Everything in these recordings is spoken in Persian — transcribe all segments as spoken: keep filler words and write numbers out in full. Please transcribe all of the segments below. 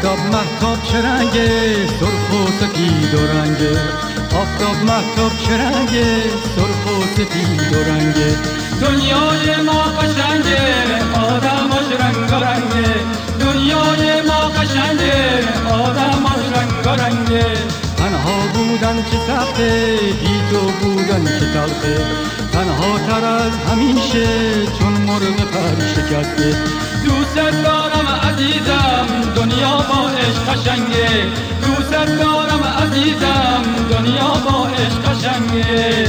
آفتاب مهتاب چه رنگه، سرخ و سفید و رنگه. آفتاب مهتاب چه رنگه، سرخ و سفید و رنگه. دنیای ما قشنگه، آدماش رنگ و رنگه. دنیای ما قشنگه، آدماش رنگ و رنگه. تنها بودن چه سخته، بی تو بودن چه تلخه. تنها تر از همیشه چون مرغ پر شکسته. دوست دارم عزیزم، دنیا با عشق قشنگه. دوست دارم عزیزم، دنیا با عشق قشنگه.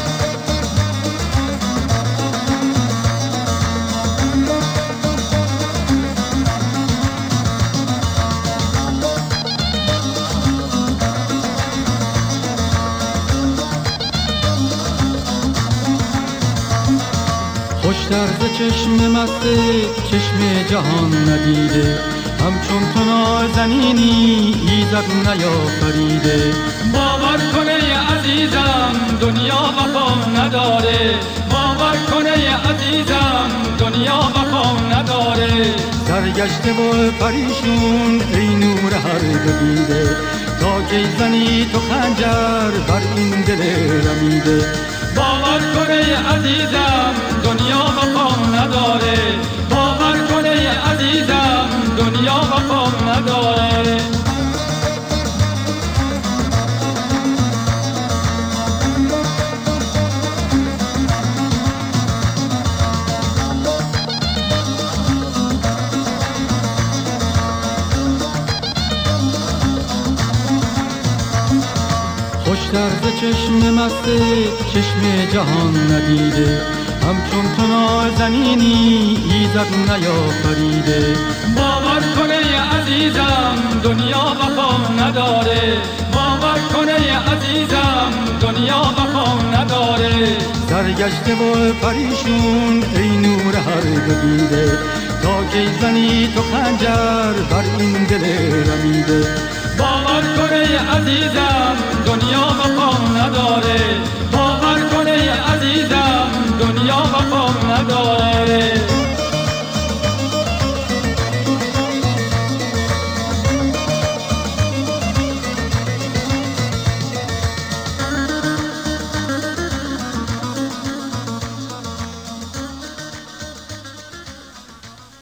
خوشتر ز چشم مسته، چشم جهان ندیده. همچون تو نازنینی ایزد نیافریده. باور کنه عزیزم، دنیا وفا نداره. باور کنه عزیزم، دنیا وفا نداره. سرگشته و پریشون ای نور هر دو دیده. تا کی زنی تو خنجر بر این دل رمیده. باور کنه عزیزم، دنیا وفا نداره. باور کنه عزیزم، دنیا وفا نداره. خوشتر ز چشم مسته، چشم جهان ندیده. همچون تو نازنینی ایزد نیافریده. باور کنه عزیزم، دنیا وفا نداره. باور کنه عزیزم، دنیا وفا نداره. سرگشته و پریشون ای نور هر دو دیده. تا کی زنی تو خنجر بر این دل رمیده. باور کنه عزیزم، دنیا وفا نداره.